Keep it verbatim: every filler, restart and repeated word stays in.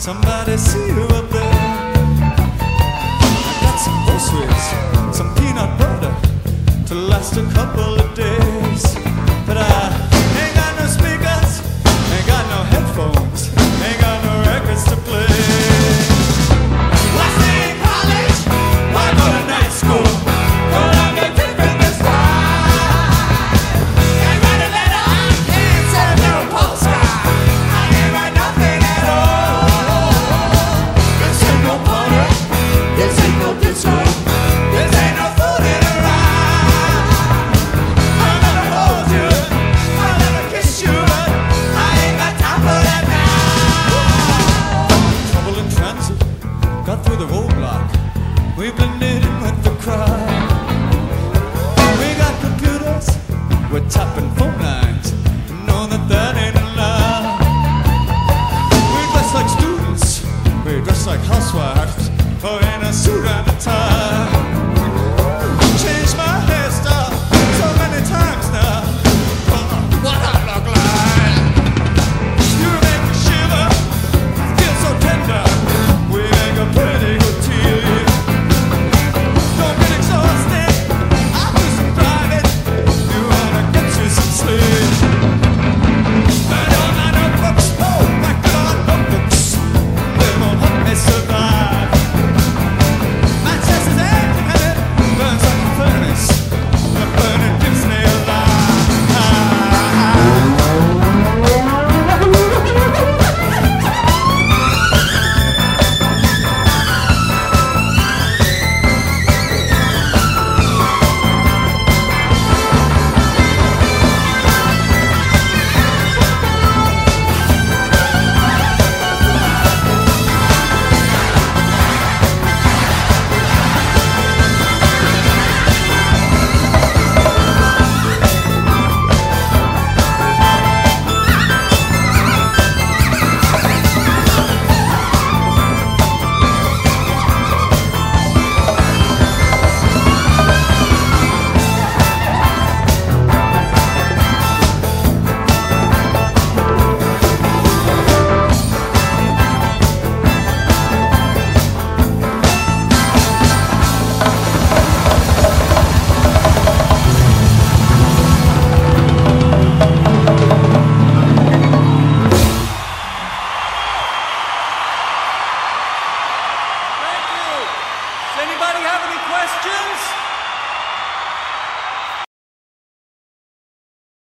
somebody see you up there? I got some groceries, some peanut butter to last a couple of days. But I ain't got no speakers, ain't got no headphones, ain't got no records to play. Why stay in college? Why go to night school? Well, I'm a different this time. Can't write a letter, I can't send no postcard. I ain't write nothing at all. This ain't no party, this ain't no disco, this ain't no food in a ride. I'll never hold you, I'll never kiss you, but I ain't got time for that now. Trouble in transit, got through the roadblock. We blended in with the crowd. We got computers, we're tapping phone lines. Know that that ain't allowed. We dress like students, we dress like housewives, or in a suit and a tie.